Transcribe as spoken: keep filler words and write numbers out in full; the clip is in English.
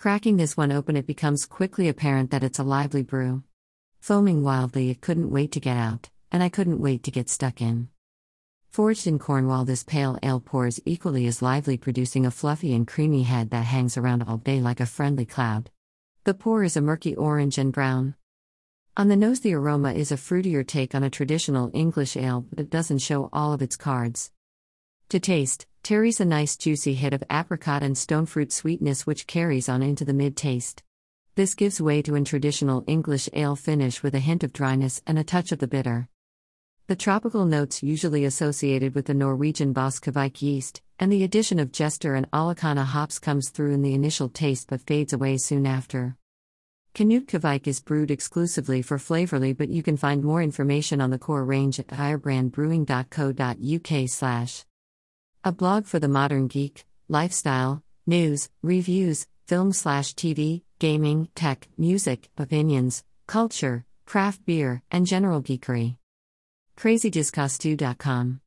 Cracking this one open, it becomes quickly apparent that it's a lively brew. Foaming wildly, it couldn't wait to get out, and I couldn't wait to get stuck in. Forged in Cornwall, this pale ale pours equally as lively, producing a fluffy and creamy head that hangs around all day like a friendly cloud. The pour is a murky orange and brown. On the nose, the aroma is a fruitier take on a traditional English ale, but it doesn't show all of its cards. To taste, Terry's a nice juicy hit of apricot and stone fruit sweetness which carries on into the mid-taste. This gives way to a traditional English ale finish with a hint of dryness and a touch of the bitter. The tropical notes usually associated with the Norwegian Boskavik yeast, and the addition of Jester and Alicana hops comes through in the initial taste but fades away soon after. Knut Kveik is brewed exclusively for Flavorly, but you can find more information on the core range at firebrand brewing dot co dot uk slash. A blog for the modern geek, lifestyle, news, reviews, film slash T V, gaming, tech, music, opinions, culture, craft beer, and general geekery. crazy discostu dot com